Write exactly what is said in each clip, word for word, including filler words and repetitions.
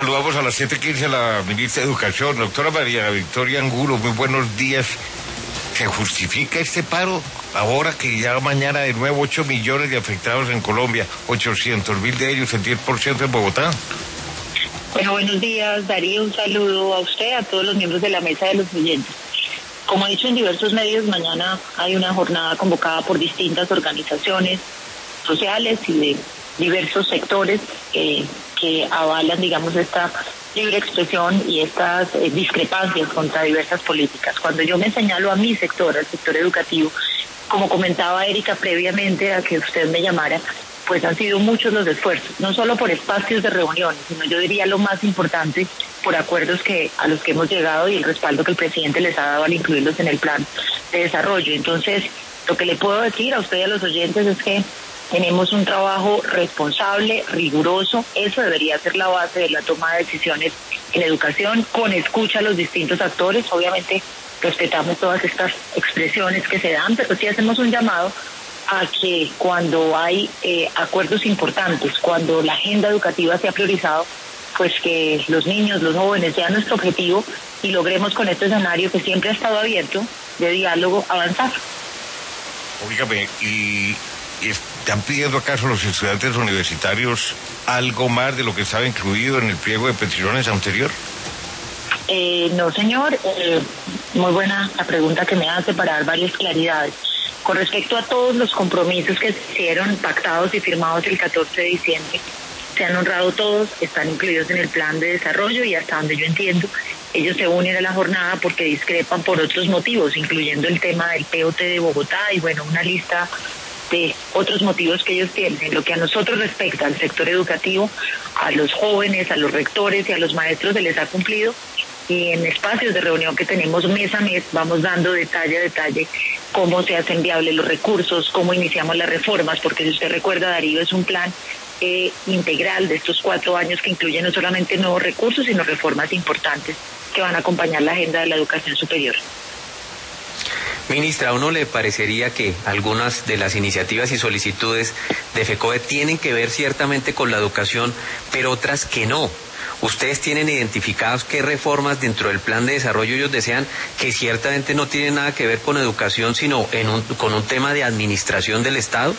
Saludamos a las siete quince a la ministra de Educación, doctora María Victoria Angulo. Muy buenos días. ¿Se justifica este paro ahora que ya mañana de nuevo ocho millones de afectados en Colombia, ochocientos mil de ellos, el diez por ciento en Bogotá? Bueno, buenos días, Darío. Un saludo a usted, a todos los miembros de la mesa de los oyentes. Como he dicho en diversos medios, mañana hay una jornada convocada por distintas organizaciones sociales y de diversos sectores eh, que avalan, digamos, esta libre expresión y estas eh, discrepancias contra diversas políticas. Cuando yo me señalo a mi sector, al sector educativo, como comentaba Erika previamente a que usted me llamara, pues han sido muchos los esfuerzos, no solo por espacios de reuniones, sino yo diría lo más importante, por acuerdos que a los que hemos llegado y el respaldo que el presidente les ha dado al incluirlos en el plan de desarrollo. Entonces, lo que le puedo decir a usted y a los oyentes es que tenemos un trabajo responsable, riguroso. Eso debería ser la base de la toma de decisiones en educación, con escucha a los distintos actores. Obviamente respetamos todas estas expresiones que se dan, pero sí hacemos un llamado a que cuando hay eh, acuerdos importantes, cuando la agenda educativa se ha priorizado, pues que los niños, los jóvenes sean nuestro objetivo y logremos con este escenario que siempre ha estado abierto de diálogo avanzar. Óigame, y... ¿están pidiendo acaso los estudiantes universitarios algo más de lo que estaba incluido en el pliego de peticiones anterior? Eh, no, señor. Eh, muy buena la pregunta que me hace para dar varias claridades. Con respecto a todos los compromisos que se hicieron pactados y firmados el catorce de diciembre, se han honrado todos, están incluidos en el plan de desarrollo y hasta donde yo entiendo, ellos se unen a la jornada porque discrepan por otros motivos, incluyendo el tema del P O T de Bogotá y bueno, una lista de otros motivos que ellos tienen. En lo que a nosotros respecta al sector educativo, a los jóvenes, a los rectores y a los maestros se les ha cumplido, y en espacios de reunión que tenemos mes a mes vamos dando detalle a detalle cómo se hacen viables los recursos, cómo iniciamos las reformas, porque si usted recuerda, Darío, es un plan eh, integral de estos cuatro años que incluye no solamente nuevos recursos, sino reformas importantes que van a acompañar la agenda de la educación superior. Ministra, ¿a uno le parecería que algunas de las iniciativas y solicitudes de FECODE tienen que ver ciertamente con la educación, pero otras que no? ¿Ustedes tienen identificados qué reformas dentro del plan de desarrollo ellos desean que ciertamente no tienen nada que ver con educación, sino en un, con un tema de administración del Estado?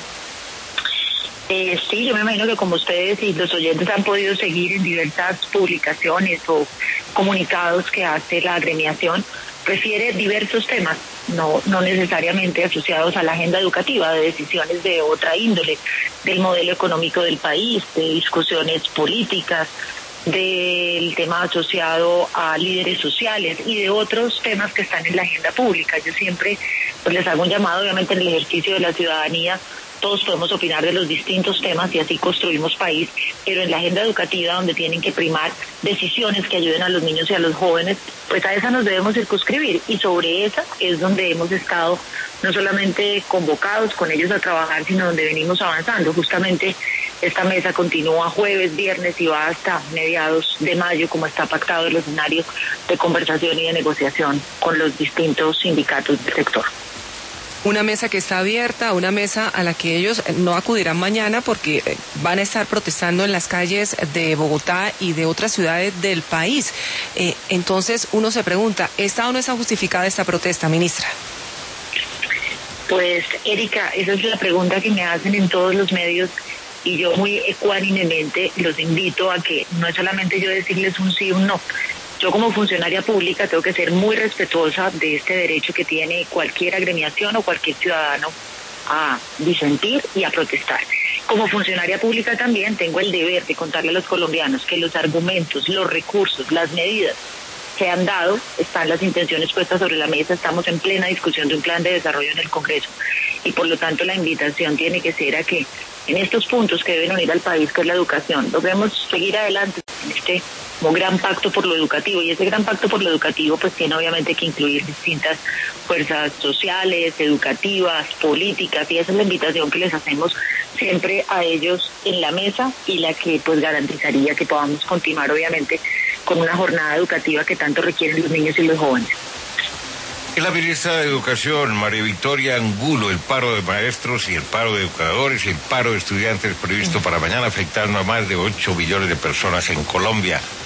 Eh, sí, yo me imagino que como ustedes y los oyentes han podido seguir en diversas publicaciones o comunicados que hace la agremiación, refiere diversos temas, no, no necesariamente asociados a la agenda educativa, de decisiones de otra índole, del modelo económico del país, de discusiones políticas, del tema asociado a líderes sociales y de otros temas que están en la agenda pública. Yo siempre pues les hago un llamado, obviamente en el ejercicio de la ciudadanía, todos podemos opinar de los distintos temas y así construimos país, pero en la agenda educativa, donde tienen que primar decisiones que ayuden a los niños y a los jóvenes, pues a esa nos debemos circunscribir, y sobre esa es donde hemos estado no solamente convocados con ellos a trabajar, sino donde venimos avanzando. Justamente esta mesa continúa jueves, viernes y va hasta mediados de mayo, como está pactado el escenario de conversación y de negociación con los distintos sindicatos del sector. Una mesa que está abierta, una mesa a la que ellos no acudirán mañana porque van a estar protestando en las calles de Bogotá y de otras ciudades del país. Eh, entonces uno se pregunta, ¿está o no está justificada esta protesta, ministra? Pues, Erika, esa es la pregunta que me hacen en todos los medios, y yo muy ecuánimemente los invito a que no es solamente yo decirles un sí o un no. Yo como funcionaria pública tengo que ser muy respetuosa de este derecho que tiene cualquier agremiación o cualquier ciudadano a disentir y a protestar. Como funcionaria pública también tengo el deber de contarle a los colombianos que los argumentos, los recursos, las medidas se han dado, están las intenciones puestas sobre la mesa, estamos en plena discusión de un plan de desarrollo en el Congreso, y por lo tanto la invitación tiene que ser a que en estos puntos que deben unir al país, que es la educación, logremos seguir adelante en este como gran pacto por lo educativo, y ese gran pacto por lo educativo pues tiene obviamente que incluir distintas fuerzas sociales, educativas, políticas, y esa es la invitación que les hacemos siempre a ellos en la mesa, y la que pues garantizaría que podamos continuar obviamente con una jornada educativa que tanto requieren los niños y los jóvenes. Es la ministra de Educación, María Victoria Angulo. El paro de maestros y el paro de educadores y el paro de estudiantes previsto para mañana afectando a más de ocho millones de personas en Colombia.